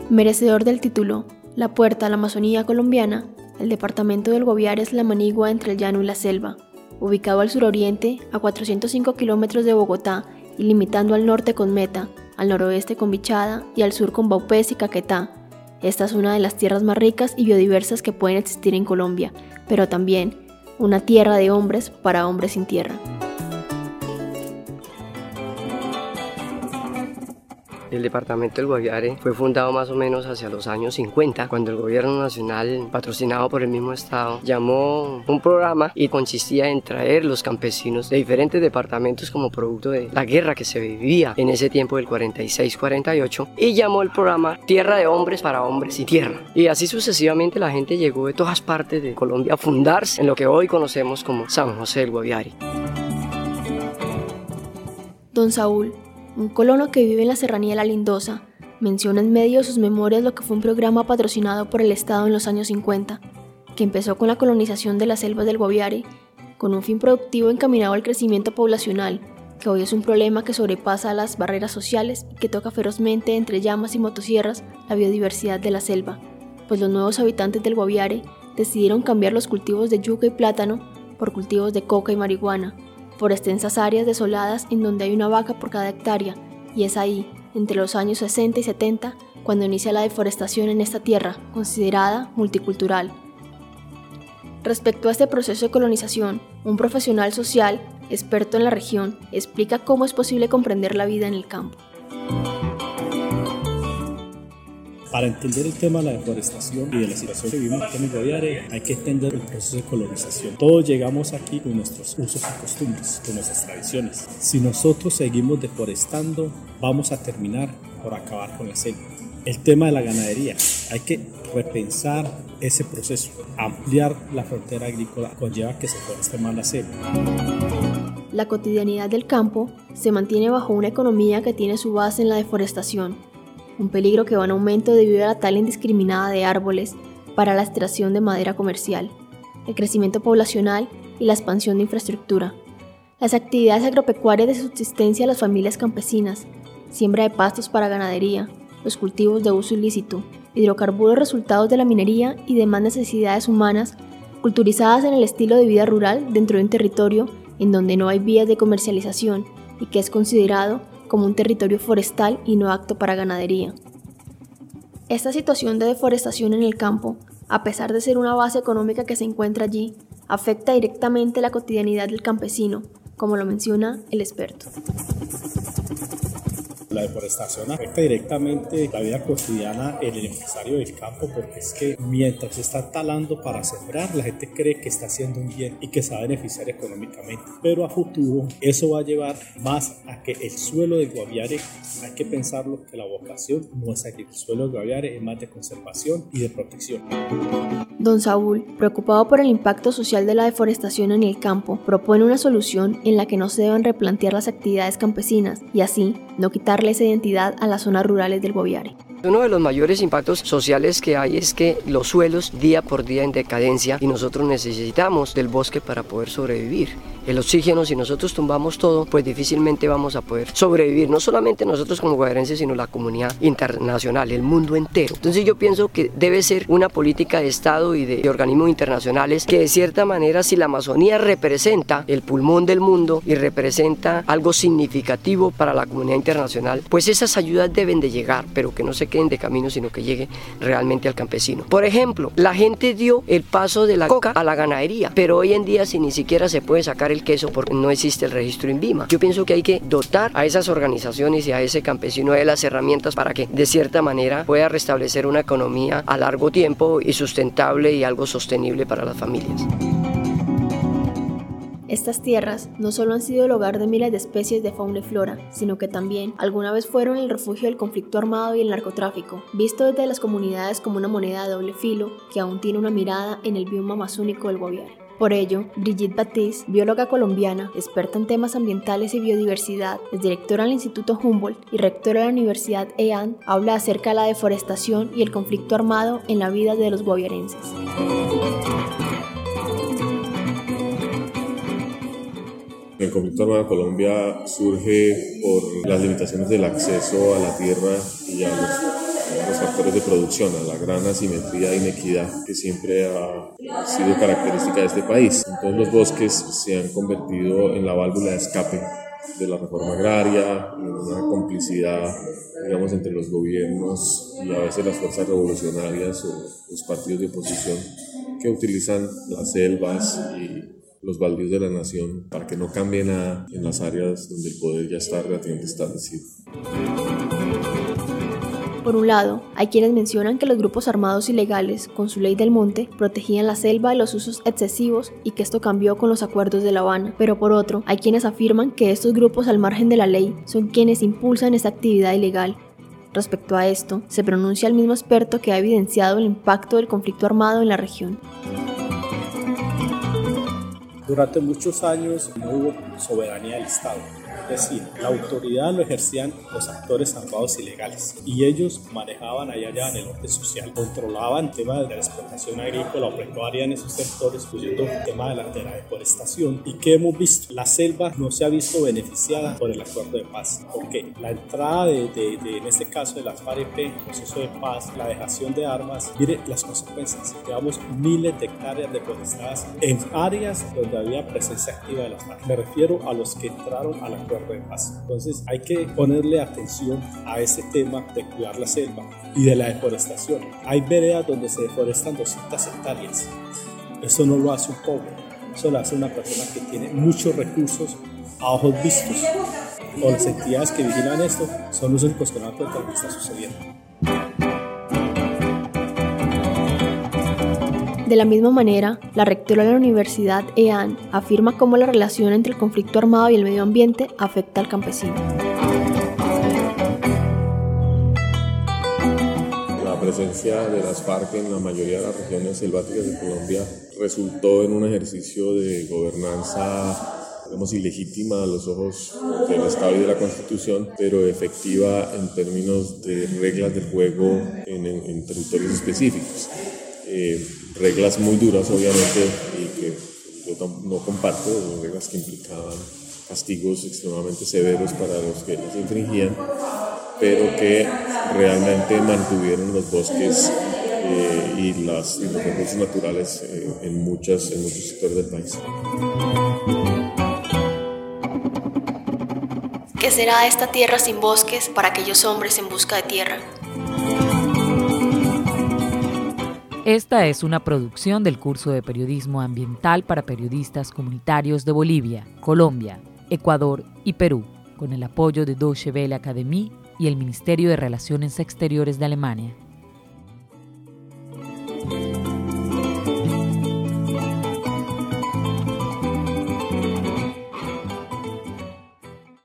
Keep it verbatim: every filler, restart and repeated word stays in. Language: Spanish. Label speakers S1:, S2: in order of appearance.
S1: Merecedor del título La Puerta a la Amazonía colombiana, el departamento del Guaviare es la manigua entre el llano y la selva, ubicado al suroriente a cuatrocientos cinco kilómetros de Bogotá y limitando al norte con Meta, al noroeste con Bichada y al sur con Vaupés y Caquetá. Esta es una de las tierras más ricas y biodiversas que pueden existir en Colombia, pero también una tierra de hombres para hombres sin tierra.
S2: El departamento del Guaviare fue fundado más o menos hacia los años cincuenta, cuando el gobierno nacional, patrocinado por el mismo estado, llamó un programa y consistía en traer los campesinos de diferentes departamentos como producto de la guerra que se vivía en ese tiempo del cuarenta y seis cuarenta y ocho, y llamó el programa Tierra de Hombres para Hombres sin Tierra. Y así sucesivamente la gente llegó de todas partes de Colombia a fundarse en lo que hoy conocemos como San José del Guaviare.
S1: Don Saúl, un colono que vive en la serranía de La Lindosa, menciona en medio de sus memorias lo que fue un programa patrocinado por el Estado en los años cincuenta, que empezó con la colonización de las selvas del Guaviare, con un fin productivo encaminado al crecimiento poblacional, que hoy es un problema que sobrepasa las barreras sociales y que toca ferozmente entre llamas y motosierras la biodiversidad de la selva, pues los nuevos habitantes del Guaviare decidieron cambiar los cultivos de yuca y plátano por cultivos de coca y marihuana, por extensas áreas desoladas en donde hay una vaca por cada hectárea, y es ahí, entre los años sesenta y setenta, cuando inicia la deforestación en esta tierra, considerada multicultural. Respecto a este proceso de colonización, un profesional social, experto en la región, explica cómo es posible comprender la vida en el campo.
S3: Para entender el tema de la deforestación y de la situación que vivimos aquí en el Guaviare, hay que entender el proceso de colonización. Todos llegamos aquí con nuestros usos y costumbres, con nuestras tradiciones. Si nosotros seguimos deforestando, vamos a terminar por acabar con la selva. El tema de la ganadería, hay que repensar ese proceso. Ampliar la frontera agrícola conlleva que se foreste más la selva.
S1: La cotidianidad del campo se mantiene bajo una economía que tiene su base en la deforestación, un peligro que va en aumento debido a la tala indiscriminada de árboles para la extracción de madera comercial, el crecimiento poblacional y la expansión de infraestructura, las actividades agropecuarias de subsistencia de las familias campesinas, siembra de pastos para ganadería, los cultivos de uso ilícito, hidrocarburos resultados de la minería y demás necesidades humanas culturizadas en el estilo de vida rural dentro de un territorio en donde no hay vías de comercialización y que es considerado como un territorio forestal y no apto para ganadería. Esta situación de deforestación en el campo, a pesar de ser una base económica que se encuentra allí, afecta directamente la cotidianidad del campesino, como lo menciona el experto.
S3: La deforestación afecta directamente la vida cotidiana en el empresario del campo, porque es que mientras se está talando para sembrar, la gente cree que está haciendo un bien y que se va a beneficiar económicamente, pero a futuro eso va a llevar más a que el suelo de Guaviare, hay que pensarlo, que la vocación no es aquí, el suelo de Guaviare es más de conservación y de protección.
S1: Don Saúl, preocupado por el impacto social de la deforestación en el campo, propone una solución en la que no se deben replantear las actividades campesinas y así no quitarle esa identidad a las zonas rurales del Guaviare.
S2: Uno de los mayores impactos sociales que hay es que los suelos día por día en decadencia y nosotros necesitamos del bosque para poder sobrevivir. El oxígeno, si nosotros tumbamos todo, pues difícilmente vamos a poder sobrevivir, no solamente nosotros como guaviarenses, sino la comunidad internacional, el mundo entero. Entonces yo pienso que debe ser una política de Estado y de, de organismos internacionales que de cierta manera, si la Amazonía representa el pulmón del mundo y representa algo significativo para la comunidad internacional, pues esas ayudas deben de llegar, pero que no se queden de camino, sino que llegue realmente al campesino. Por ejemplo, la gente dio el paso de la coca a la ganadería, pero hoy en día si ni siquiera se puede sacar el queso porque no existe el registro INVIMA. Yo pienso que hay que dotar a esas organizaciones y a ese campesino de las herramientas para que de cierta manera pueda restablecer una economía a largo tiempo y sustentable y algo sostenible para las familias.
S1: Estas tierras no solo han sido el hogar de miles de especies de fauna y flora, sino que también alguna vez fueron el refugio del conflicto armado y el narcotráfico, visto desde las comunidades como una moneda de doble filo que aún tiene una mirada en el bioma amazónico del Guaviare. Por ello, Brigitte Baptiste, bióloga colombiana, experta en temas ambientales y biodiversidad, es directora del Instituto Humboldt y rectora de la Universidad E A N, habla acerca de la deforestación y el conflicto armado en la vida de los guaviarenses.
S4: El conflicto armado en Colombia surge por las limitaciones del acceso a la tierra y a los los factores de producción, a la gran asimetría e inequidad que siempre ha sido característica de este país. Entonces los bosques se han convertido en la válvula de escape de la reforma agraria, en una complicidad, digamos, entre los gobiernos y a veces las fuerzas revolucionarias o los partidos de oposición que utilizan las selvas y los baldíos de la nación para que no cambie nada en las áreas donde el poder ya está relativamente establecido.
S1: Por un lado, hay quienes mencionan que los grupos armados ilegales, con su ley del monte, protegían la selva de los usos excesivos y que esto cambió con los acuerdos de La Habana. Pero por otro, hay quienes afirman que estos grupos al margen de la ley son quienes impulsan esta actividad ilegal. Respecto a esto, se pronuncia el mismo experto que ha evidenciado el impacto del conflicto armado en la región.
S3: Durante muchos años no hubo soberanía del Estado. Es decir, la autoridad lo ejercían los actores armados ilegales y ellos manejaban allá, allá en el orden social, controlaban el tema de la explotación agrícola o pecuaria en esos sectores, incluyendo el tema de la, de la deforestación. ¿Y qué hemos visto? La selva no se ha visto beneficiada por el acuerdo de paz. ¿Por qué? La entrada de, de, de en este caso de las FARC, el proceso de paz, la dejación de armas, mire las consecuencias. Llevamos miles de hectáreas deforestadas en áreas donde había presencia activa de las FARC. Me refiero a los que entraron al acuerdo de paz. Entonces hay que ponerle atención a ese tema de cuidar la selva y de la deforestación. Hay veredas donde se deforestan doscientas hectáreas. Eso no lo hace un pobre, eso lo hace una persona que tiene muchos recursos a ojos vistos. O las entidades que vigilan esto son los únicos que no dan cuenta de lo que está sucediendo.
S1: De la misma manera, la rectora de la Universidad E A N afirma cómo la relación entre el conflicto armado y el medio ambiente afecta al campesino.
S4: La presencia de las FARC en la mayoría de las regiones selváticas de Colombia resultó en un ejercicio de gobernanza, digamos, ilegítima a los ojos del Estado y de la Constitución, pero efectiva en términos de reglas del juego en, en, en territorios específicos. Eh, reglas muy duras, obviamente, y que yo no comparto, reglas que implicaban castigos extremadamente severos para los que las infringían, pero que realmente mantuvieron los bosques eh, y, las, y los recursos naturales eh, en, muchas, en muchos sectores del país.
S1: ¿Qué será esta tierra sin bosques para aquellos hombres en busca de tierra?
S5: Esta es una producción del curso de Periodismo Ambiental para Periodistas Comunitarios de Bolivia, Colombia, Ecuador y Perú, con el apoyo de Deutsche Welle Akademie y el Ministerio de Relaciones Exteriores de Alemania.